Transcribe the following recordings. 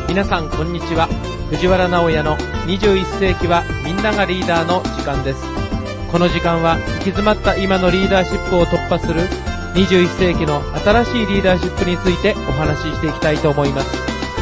皆さんこんにちは。藤原直也の21世紀はみんながリーダーの時間です。この時間は行き詰まった今のリーダーシップを突破する21世紀の新しいリーダーシップについてお話ししていきたいと思います。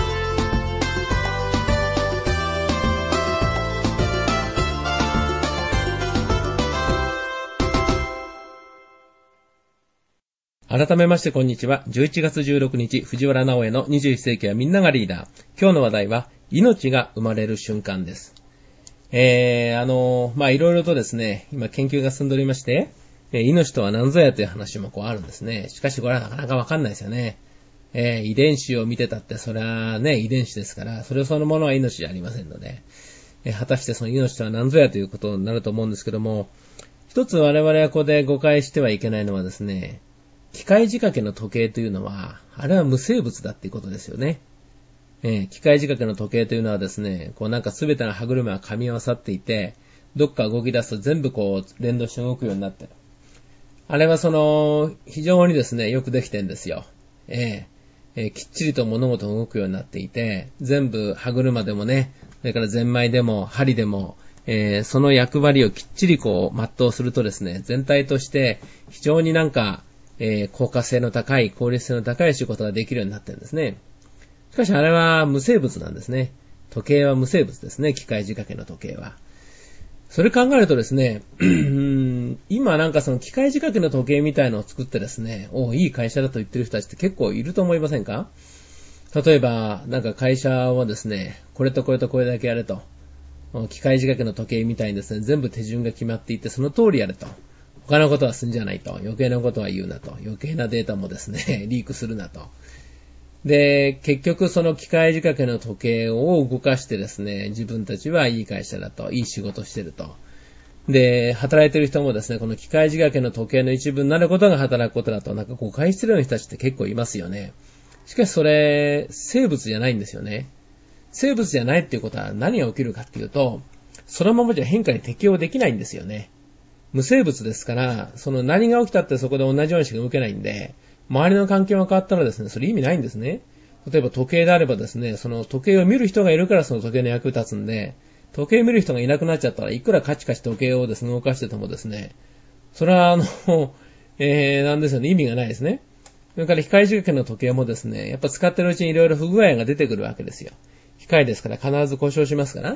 改めましてこんにちは。11月16日、藤原直也の21世紀はみんながリーダー。今日の話題は、命が生まれる瞬間です。いろいろとですね、今研究が進んでおりまして、命とは何ぞやという話もあるんですね。しかしこれはなかなかわかんないですよね。遺伝子を見てたって、それはね、遺伝子ですから、それそのものは命じゃありませんので、果たしてその命とは何ぞやということになると思うんですけども、一つ我々はここで誤解してはいけないのはですね、機械仕掛けの時計というのは、あれは無生物だっていうことですよね。機械仕掛けの時計というのはですね、すべての歯車が噛み合わさっていて、どっか動き出すと全部連動して動くようになってる。あれは非常にですね、よくできてるんですよ。きっちりと物事が動くようになっていて、全部歯車でもね、それからゼンマイでも針でも、その役割をきっちり全うするとですね、全体として非常に効果性の高い、効率性の高い仕事ができるようになってるんですね。しかしあれは無生物なんですね。時計は無生物ですね、機械仕掛けの時計は。それ考えるとですね、今その機械仕掛けの時計みたいのを作ってですね、いい会社だと言ってる人たちって結構いると思いませんか？例えば、会社をですね、これとこれとこれだけやれと。機械仕掛けの時計みたいにですね、全部手順が決まっていて、その通りやれと。他のことはすんじゃないと。余計なことは言うなと。余計なデータもですね、リークするなと。で、結局その機械仕掛けの時計を動かしてですね、自分たちはいい会社だと。いい仕事してると。で、働いてる人もですね、この機械仕掛けの時計の一部になることが働くことだと、誤解してるような人たちって結構いますよね。しかしそれ、生物じゃないんですよね。生物じゃないっていうことは何が起きるかっていうと、そのままじゃ変化に適応できないんですよね。無生物ですから、何が起きたってそこで同じようにしか動けないんで、周りの環境が変わったらですね、それ意味ないんですね。例えば時計であればですね、その時計を見る人がいるからその時計の役に立つんで、時計を見る人がいなくなっちゃったらいくらカチカチ時計をですね、動かしててもですね、それはなんですよね、意味がないですね。それから機械仕掛けの時計もですね、やっぱ使ってるうちにいろいろ不具合が出てくるわけですよ。機械ですから必ず故障しますから、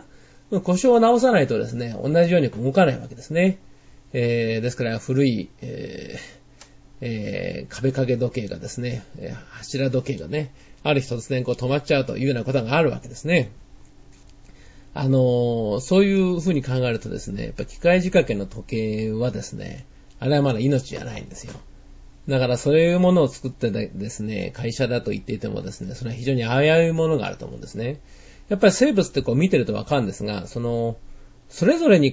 故障を直さないとですね、同じように動かないわけですね。ですから古い、壁掛け時計がですね、柱時計がね、ある日突然止まっちゃうというようなことがあるわけですね。そういうふうに考えるとですね、やっぱ機械仕掛けの時計はですね、あれはまだ命じゃないんですよ。だからそういうものを作ってですね、会社だと言っていてもですね、それは非常に危ういものがあると思うんですね。やっぱり生物って見てるとわかるんですが、それぞれに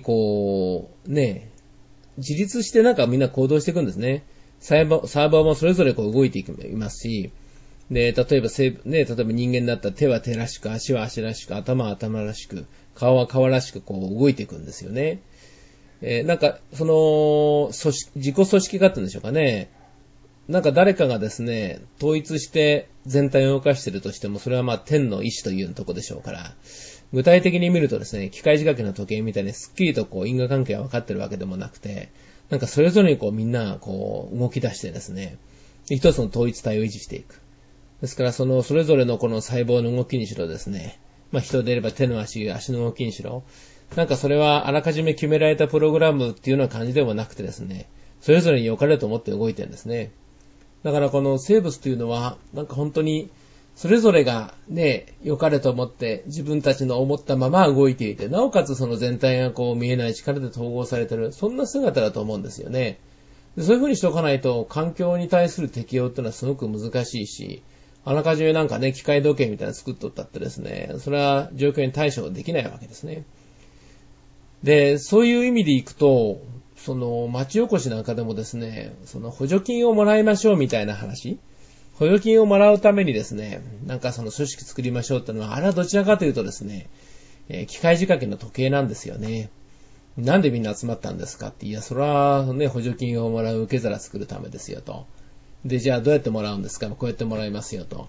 自立してみんな行動していくんですね。サーバーもそれぞれ動いていますし、で、例えば人間だったら手は手らしく、足は足らしく、頭は頭らしく、顔は顔らしく動いていくんですよね。自己組織化って言うんでしょうかね。誰かがですね、統一して全体を動かしているとしても、それは天の意志というところでしょうから、具体的に見るとですね、機械仕掛けの時計みたいにすっきりと因果関係が分かってるわけでもなくて、それぞれにみんな動き出してですね、一つの統一体を維持していく。ですからそれぞれのこの細胞の動きにしろですね、人で言えば手の足の動きにしろ、それはあらかじめ決められたプログラムっていうような感じでもなくてですね、それぞれに良かれと思って動いてるんですね。だからこの生物というのは、本当にそれぞれがね、良かれと思って自分たちの思ったまま動いていて、なおかつその全体が見えない力で統合されている、そんな姿だと思うんですよね。でそういう風にしておかないと、環境に対する適応っていうのはすごく難しいし、あらかじめ機械時計みたいなの作っとったってですね、それは状況に対処できないわけですね。で、そういう意味でいくと、町おこしなんかでもですね、補助金をもらいましょうみたいな話、補助金をもらうためにですね、組織作りましょうってのは、あれはどちらかというとですね、機械仕掛けの時計なんですよね。なんでみんな集まったんですかって、いや、それはね、補助金をもらう受け皿作るためですよと。で、じゃあどうやってもらうんですか？こうやってもらいますよと。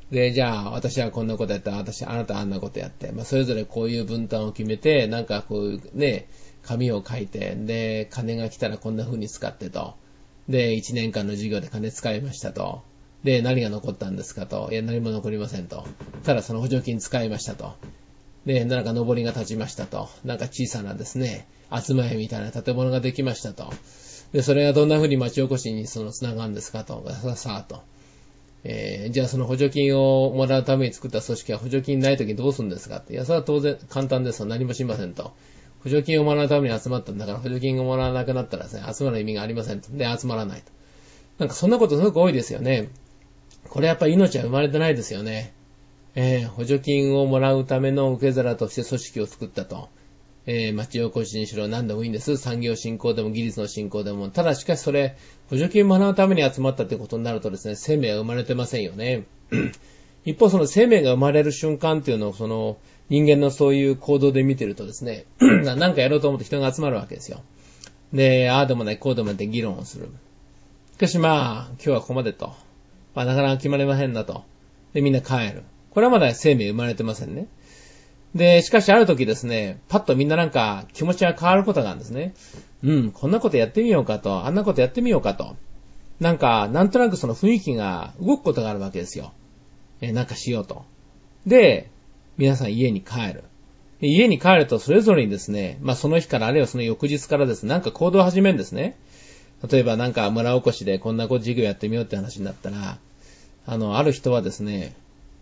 で、じゃあ、私はこんなことやったら、あなたはあんなことやって、それぞれこういう分担を決めて、なんかこういうね、紙を書いて、で、金が来たらこんな風に使ってと。で、1年間の授業で金使いましたと。で、何が残ったんですかと。いや、何も残りませんと。ただその補助金使いましたと。で、なんか上りが立ちましたと。なんか小さなですね、集まりみたいな建物ができましたと。で、それがどんな風に町おこしにつながるんですかと。さあと。じゃあその補助金をもらうために作った組織は補助金ないときにどうするんですかって。いや、それは当然簡単ですと。何もしませんと。補助金をもらうために集まったんだから、補助金をもらわなくなったらですね、集まる意味がありませんと。で、集まらないと。なんかそんなことすごく多いですよね。これやっぱり命は生まれてないですよね。補助金をもらうための受け皿として組織を作ったと。町おこしにしろ何でもいいんです。産業振興でも技術の振興でも。ただしかしそれ、補助金をもらうために集まったということになるとですね、生命は生まれてませんよね。一方その生命が生まれる瞬間っていうのをその人間のそういう行動で見てるとですね、なんかやろうと思って人が集まるわけですよ。で、ああでもない、こうでもないって議論をする。しかし今日はここまでと。なかなか決まりませんなと。で、みんな帰る。これはまだ生命生まれてませんね。で、しかしある時ですね、パッとみんななんか気持ちが変わることがあるんですね。こんなことやってみようかと、あんなことやってみようかと。なんとなくその雰囲気が動くことがあるわけですよ。なんかしようと。で、皆さん家に帰る。家に帰るとそれぞれにですね、その日からあるいはその翌日からですね、なんか行動を始めるんですね。例えばなんか村おこしでこんな事業やってみようって話になったら、ある人はですね、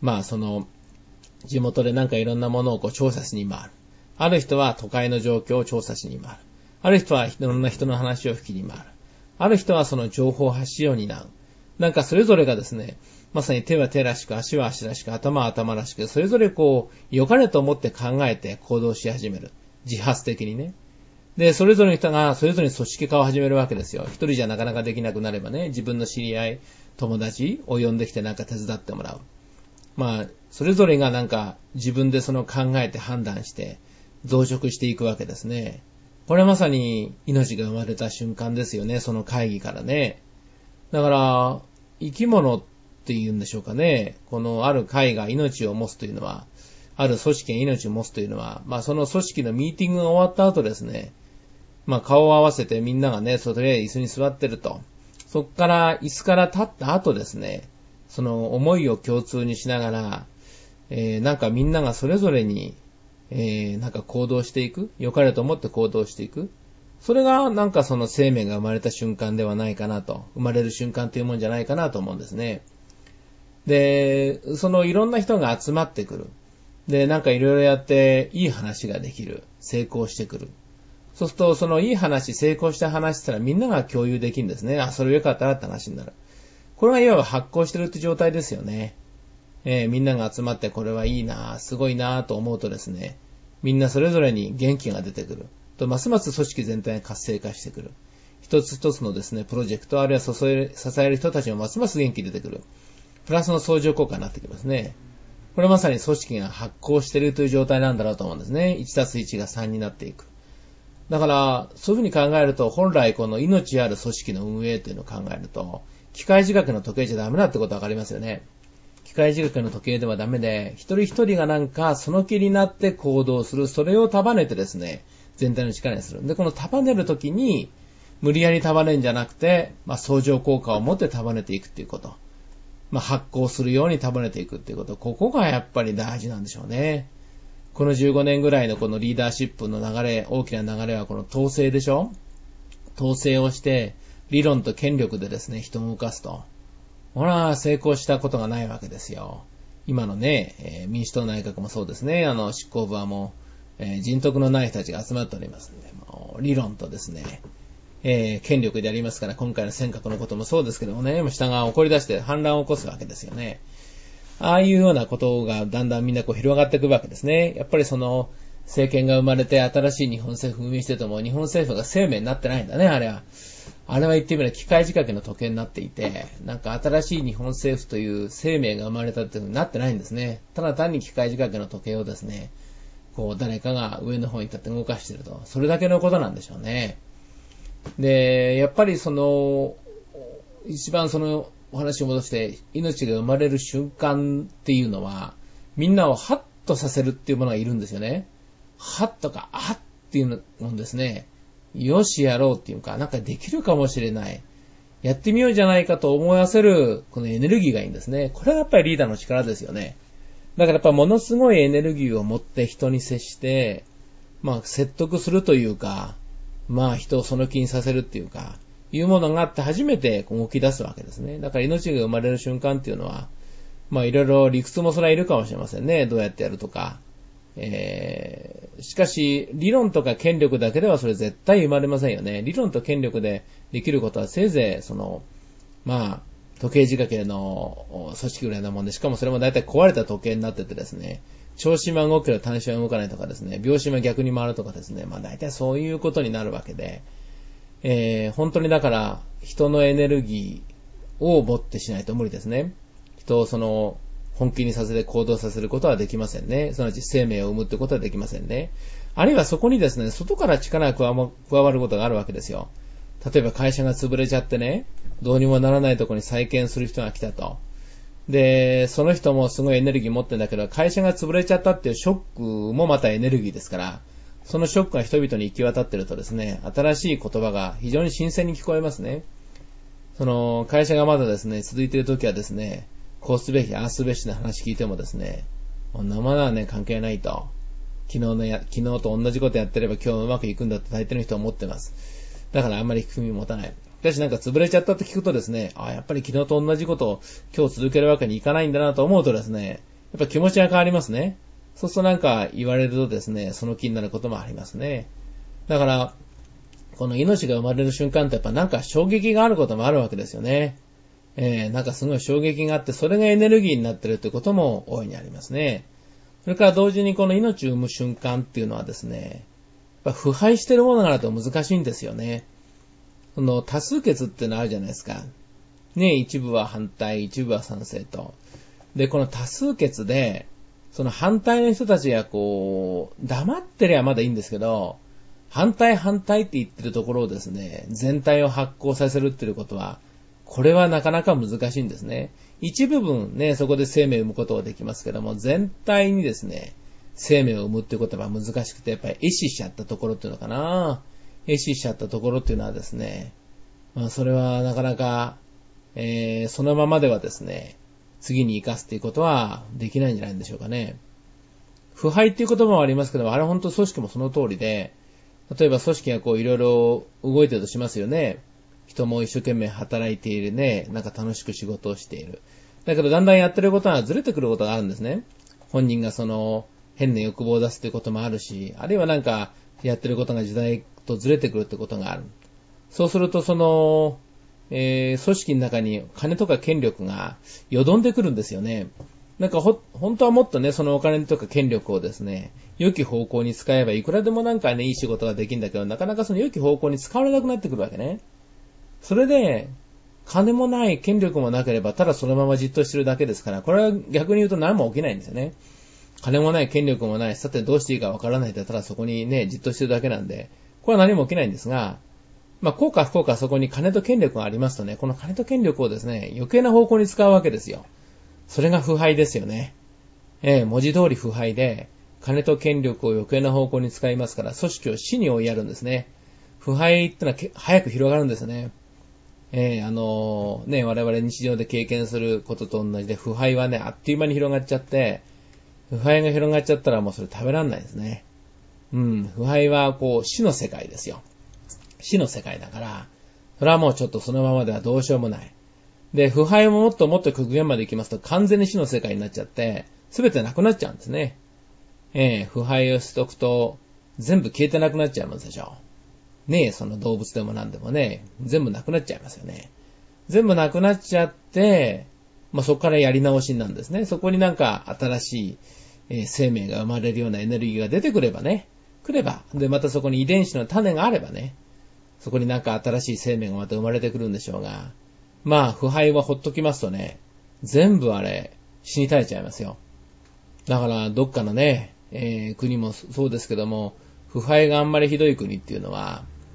地元でなんかいろんなものを調査しに回る。ある人は都会の状況を調査しに回る。ある人はいろんな人の話を聞きに回る。ある人はその情報発信を担う。なんかそれぞれがですね、まさに手は手らしく、足は足らしく、頭は頭らしく、それぞれ良かれと思って考えて行動し始める。自発的にね。で、それぞれの人がそれぞれに組織化を始めるわけですよ。一人じゃなかなかできなくなればね、自分の知り合い、友達を呼んできてなんか手伝ってもらう。それぞれがなんか自分でその考えて判断して増殖していくわけですね。これはまさに命が生まれた瞬間ですよね、その会議からね。だから、生き物っていうんでしょうかね。このある会が命を持つというのは、ある組織が命を持つというのは、その組織のミーティングが終わった後ですね、顔を合わせてみんながね、とりあえず椅子に座ってると。そこから椅子から立った後ですね、その思いを共通にしながら、なんかみんながそれぞれに、なんか行動していく。良かれと思って行動していく。それがなんかその生命が生まれた瞬間ではないかなと。生まれる瞬間というもんじゃないかなと思うんですね。で、そのいろんな人が集まってくる。で、なんかいろいろやっていい話ができる。成功してくる。そうすると、そのいい話、成功した話ってのはみんなが共有できるんですね。それ良かったなって話になる。これがいわば発行してるって状態ですよね。みんなが集まってこれはいいな、すごいなと思うとですね、みんなそれぞれに元気が出てくる。と、ますます組織全体が活性化してくる。一つ一つのですね、プロジェクト、あるいは支える人たちもますます元気出てくる。プラスの相乗効果になってきますね。これまさに組織が発行しているという状態なんだろうと思うんですね。1+1 が3になっていく。だから、そういうふうに考えると、本来この命ある組織の運営というのを考えると、機械時刻の時計じゃダメだってことがわかりますよね。機械時刻の時計ではダメで、一人一人がなんかその気になって行動する、それを束ねてですね、全体の力にする。で、この束ねるときに、無理やり束ねるんじゃなくて、相乗効果を持って束ねていくっていうこと。発行するように束ねていくっていうこと。ここがやっぱり大事なんでしょうね。この15年ぐらいのこのリーダーシップの流れ、大きな流れはこの統制でしょ？統制をして、理論と権力でですね、人を動かすと。ほら、成功したことがないわけですよ。今のね、民主党内閣もそうですね、執行部はもう、人徳のない人たちが集まっておりますので、もう理論とですね、権力でありますから、今回の尖閣のこともそうですけどもね、下が怒り出して反乱を起こすわけですよね。ああいうようなことがだんだんみんな広がっていくわけですね。やっぱりその政権が生まれて新しい日本政府を運営してても日本政府が生命になってないんだね、あれは。あれは言ってみれば機械仕掛けの時計になっていて、なんか新しい日本政府という生命が生まれたっていうのになってないんですね。ただ単に機械仕掛けの時計をですね、誰かが上の方に立って動かしていると。それだけのことなんでしょうね。で、やっぱり一番お話を戻して、命が生まれる瞬間っていうのは、みんなをハッとさせるっていうものがいるんですよね。ハッとか、あっっていうのですね、よしやろうっていうか、なんかできるかもしれない。やってみようじゃないかと思わせる、このエネルギーがいいんですね。これがやっぱりリーダーの力ですよね。だからやっぱものすごいエネルギーを持って人に接して、説得するというか、人をその気にさせるっていうか、いうものがあって初めて動き出すわけですね。だから命が生まれる瞬間っていうのは、いろいろ理屈もそれはいるかもしれませんね。どうやってやるとか。しかし、理論とか権力だけではそれ絶対生まれませんよね。理論と権力でできることはせいぜい、時計仕掛けの組織ぐらいなもんで、しかもそれも大体壊れた時計になっててですね、長針は動くけど短針は動かないとかですね、秒針は逆に回るとかですね、大体そういうことになるわけで、本当にだから人のエネルギーを持ってしないと無理ですね。人を本気にさせて行動させることはできませんね。すなわち生命を生むってことはできませんね。あるいはそこにですね、外から力が加わることがあるわけですよ。例えば会社が潰れちゃってね、どうにもならないところに再建する人が来たと。で、その人もすごいエネルギー持ってんだけど、会社が潰れちゃったっていうショックもまたエネルギーですから、そのショックが人々に行き渡ってるとですね、新しい言葉が非常に新鮮に聞こえますね。会社がまだですね、続いているときはですね、こうすべき、ああすべしの話聞いてもですね、こんなものはね、関係ないと。昨日と同じことやってれば今日うまくいくんだって大抵の人は思ってます。だからあんまり含み持たない。しかしなんか潰れちゃったって聞くとですね、やっぱり昨日と同じことを今日続けるわけにいかないんだなと思うとですね、やっぱ気持ちが変わりますね。そうするとなんか言われるとですね、その気になることもありますね。だから、この命が生まれる瞬間ってやっぱなんか衝撃があることもあるわけですよね。なんかすごい衝撃があって、それがエネルギーになってるってことも大いにありますね。それから同時にこの命を生む瞬間っていうのはですね、やっぱ腐敗してるものがあると難しいんですよね。多数決っていうのあるじゃないですか。ね、一部は反対、一部は賛成と。で、この多数決で、その反対の人たちが黙ってりゃまだいいんですけど、反対って言ってるところをですね、全体を発行させるっていうことは、これはなかなか難しいんですね。一部分ね、そこで生命を生むことはできますけども、全体にですね、生命を生むっていうことは難しくて、やっぱり壊死しちゃったところっていうのかな。壊死しちゃったところっていうのはですね、それはなかなか、そのままではですね、次に生かすっていうことはできないんじゃないんでしょうかね。腐敗っていう言葉もありますけども、あれ本当組織もその通りで、例えば組織がいろいろ動いてるとしますよね。人も一生懸命働いているね。なんか楽しく仕事をしている。だけどだんだんやってることがずれてくることがあるんですね。本人が変な欲望を出すということもあるし、あるいはなんかやってることが時代とずれてくるってことがある。そうすると組織の中に金とか権力がよどんでくるんですよね。なんか本当はもっとね、そのお金とか権力をですね、良き方向に使えばいくらでもなんかね、いい仕事ができるんだけど、なかなかその良き方向に使われなくなってくるわけね。それで、金もない権力もなければ、ただそのままじっとしてるだけですから、これは逆に言うと何も起きないんですよね。金もない権力もない、さてどうしていいかわからないで、ただそこにね、じっとしてるだけなんで、これは何も起きないんですが、幸か不幸かそこに金と権力がありますとね、この金と権力をですね、余計な方向に使うわけですよ。それが腐敗ですよね。文字通り腐敗で、金と権力を余計な方向に使いますから、組織を死に追いやるんですね。腐敗ってのは早く広がるんですね。我々日常で経験することと同じで、腐敗はね、あっという間に広がっちゃって、腐敗が広がっちゃったらもうそれ食べられないですね。腐敗は死の世界ですよ。死の世界だから、それはもうちょっとそのままではどうしようもない。で、腐敗ももっともっと極限まで行きますと完全に死の世界になっちゃって、すべてなくなっちゃうんですね。腐敗をしとくと、全部消えてなくなっちゃいますでしょ。ねえ、その動物でも何でもね、全部なくなっちゃいますよね。全部なくなっちゃって、そこからやり直しなんですね。そこになんか新しい、生命が生まれるようなエネルギーが出てくればね、で、またそこに遺伝子の種があればね、そこになんか新しい生命がまた生まれてくるんでしょうが、腐敗はほっときますとね、全部死に絶えちゃいますよ。だから、どっかのね、国もそうですけども、腐敗があんまりひどい国っていうのは、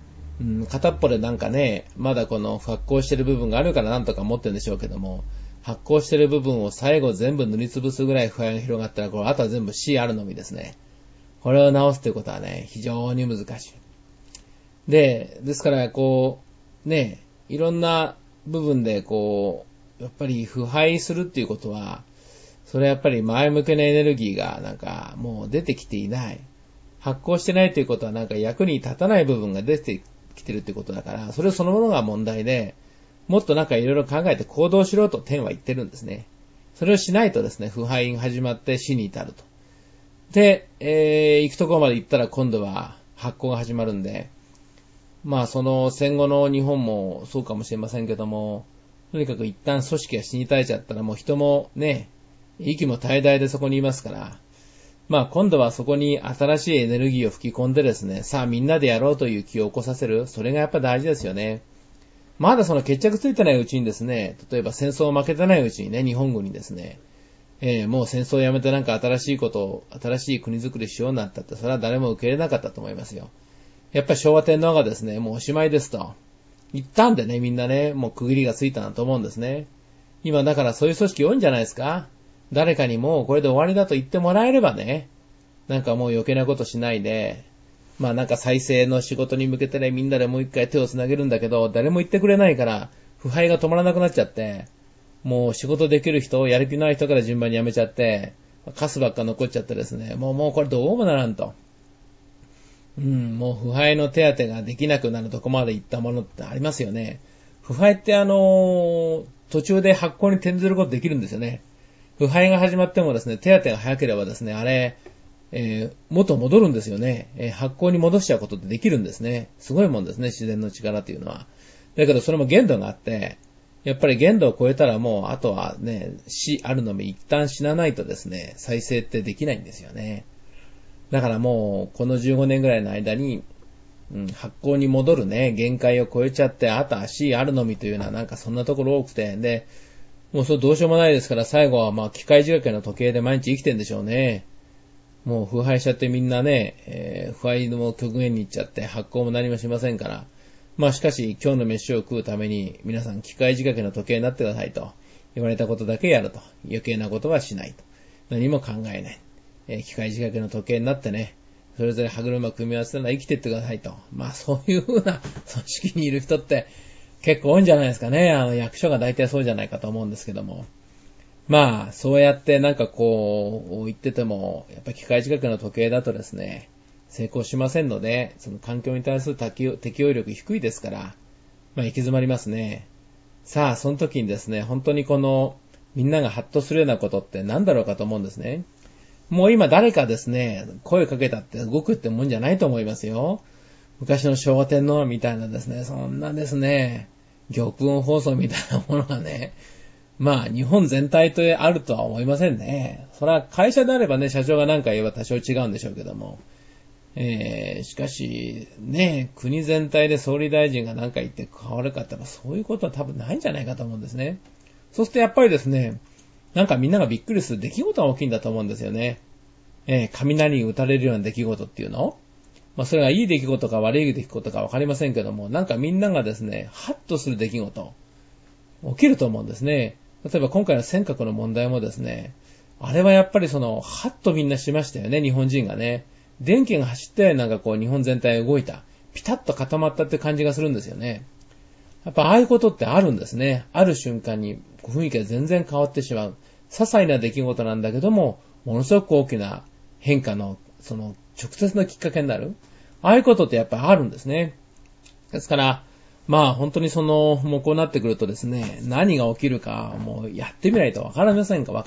片っぽでなんかね、まだこの発酵してる部分があるからなんとか持ってるんでしょうけども、発酵してる部分を最後全部塗りつぶすぐらい腐敗が広がったら、これあとは全部 C あるのみですね。これを直すということはね、非常に難しい。ですからこう、ね、いろんな部分でこう、やっぱり腐敗するっていうことは、それはやっぱり前向きなエネルギーがなんかもう出てきていない。発酵してないということはなんか役に立たない部分が出てきてるってことだから、それそのものが問題で、もっとなんかいろいろ考えて行動しろと天は言ってるんですね。それをしないとですね、腐敗が始まって死に至ると。で、行くところまで行ったら今度は発酵が始まるんで、まあその戦後の日本もそうかもしれませんけども、とにかく一旦組織が死に絶えちゃったらもう人もね、息も絶え絶えでそこにいますから、まあ今度はそこに新しいエネルギーを吹き込んでですね、さあみんなでやろうという気を起こさせる、それがやっぱ大事ですよね。まだその決着ついてないうちにですね、例えば戦争を負けてないうちにね、日本軍にですね、もう戦争をやめてなんか新しいことを、新しい国づくりしようになったって、それは誰も受け入れなかったと思いますよ。やっぱり昭和天皇がですね、もうおしまいですと。言ったんでね、みんなね、もう区切りがついたなと思うんですね。今だからそういう組織多いんじゃないですか。誰かにもうこれで終わりだと言ってもらえればね、なんかもう余計なことしないで、まあなんか再生の仕事に向けてね、みんなでもう一回手をつなげるんだけど、誰も言ってくれないから、腐敗が止まらなくなっちゃって、もう仕事できる人、やる気のない人から順番に辞めちゃって、カスばっか残っちゃってですね、もうこれどうもならんと。もう腐敗の手当てができなくなるとこまで行ったものってありますよね。腐敗って途中で発酵に転ずることできるんですよね。腐敗が始まってもですね、手当てが早ければですね、あれ、元戻るんですよね。発酵に戻しちゃうことってできるんですね。すごいもんですね、自然の力というのは。だけどそれも限度があって、やっぱり限度を超えたらもう、あとはね、死あるのみ一旦死なないとですね、再生ってできないんですよね。だからもう、この15年ぐらいの間に、発酵に戻るね、限界を超えちゃって、あとは死あるのみというのはなんかそんなところ多くて、で、もうそれどうしようもないですから、最後はまあ機械仕掛けの時計で毎日生きてんでしょうね。もう腐敗しちゃってみんなね、腐敗の極限に行っちゃって発酵も何もしませんから。まあしかし今日の飯を食うために皆さん機械仕掛けの時計になってくださいと言われたことだけやると。余計なことはしないと。何も考えない。機械仕掛けの時計になってね、それぞれ歯車組み合わせなら生きてってくださいと。まあそういう風な組織にいる人って結構多いんじゃないですかね。役所が大体そうじゃないかと思うんですけども。まあ、そうやってなんかこう、言ってても、やっぱり機械仕掛けの時計だとですね、成功しませんので、その環境に対する適応力低いですから、まあ行き詰まりますね。さあ、その時にですね、本当にこの、みんながハッとするようなことって何だろうかと思うんですね。もう今誰かですね、声かけたって動くってもんじゃないと思いますよ。昔の昭和天皇みたいなですね、そんなですね、玉音放送みたいなものがね、まあ、日本全体とあるとは思いませんね。それは会社であればね、社長が何か言えば多少違うんでしょうけども。しかし、ね、国全体で総理大臣が何か言って変わるかってそういうことは多分ないんじゃないかと思うんですね。そうするとやっぱりですね、なんかみんながびっくりする出来事が大きいんだと思うんですよね。雷に打たれるような出来事っていうの？まあそれがいい出来事か悪い出来事かわかりませんけども、なんかみんながですね、ハッとする出来事、起きると思うんですね。例えば今回の尖閣の問題もですね、あれはやっぱりハッとみんなしましたよね、日本人がね。電気が走ってなんかこう日本全体動いた。ピタッと固まったって感じがするんですよね。やっぱああいうことってあるんですね。ある瞬間に雰囲気が全然変わってしまう。些細な出来事なんだけども、ものすごく大きな変化の、直接のきっかけになる。ああいうことってやっぱりあるんですね。ですから、まあ本当にもうこうなってくるとですね、何が起きるかもうやってみないとわかりませんから、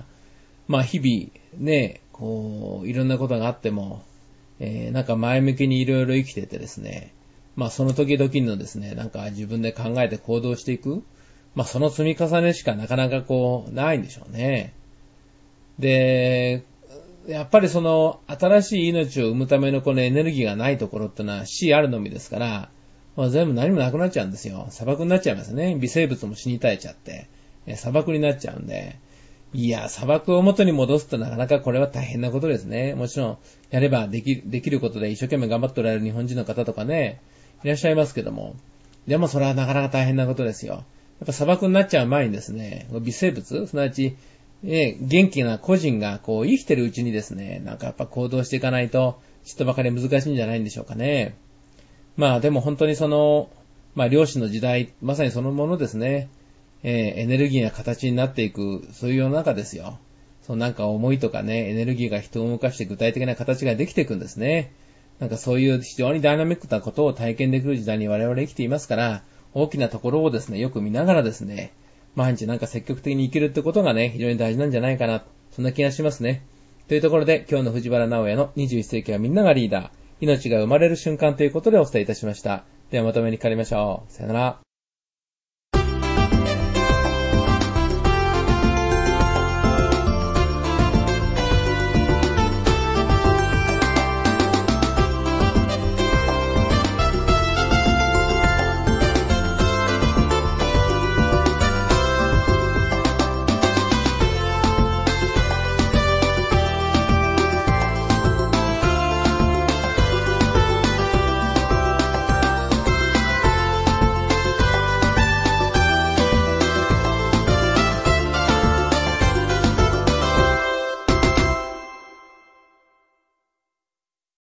まあ日々ね、こう、いろんなことがあっても、なんか前向きにいろいろ生きててですね、まあその時々のですね、なんか自分で考えて行動していく、まあその積み重ねしかなかなかこう、ないんでしょうね。で、やっぱり新しい命を生むためのこのエネルギーがないところってのは死あるのみですから、まあ、全部何もなくなっちゃうんですよ。砂漠になっちゃいますね。微生物も死に絶えちゃって、砂漠になっちゃうんで。いや、砂漠を元に戻すとなかなかこれは大変なことですね。もちろん、やればできることで一生懸命頑張っておられる日本人の方とかね、 いらっしゃいますけども、でもそれはなかなか大変なことですよ。やっぱ砂漠になっちゃう前にですね、微生物、すなわち、元気な個人がこう生きてるうちにですね、なんかやっぱ行動していかないと、ちょっとばかり難しいんじゃないんでしょうかね。まあでも本当に量子の時代、まさにそのものですね。エネルギーが形になっていく、そういう世の中ですよ。なんか思いとかね、エネルギーが人を動かして具体的な形ができていくんですね。なんかそういう非常にダイナミックなことを体験できる時代に我々生きていますから、大きなところをですね、よく見ながらですね、毎日なんか積極的に生きるってことがね、非常に大事なんじゃないかな、そんな気がしますね。というところで、今日の藤原直也の21世紀はみんながリーダー、命が生まれる瞬間ということでお伝えいたしました。ではまとめにかかりましょう。さよなら。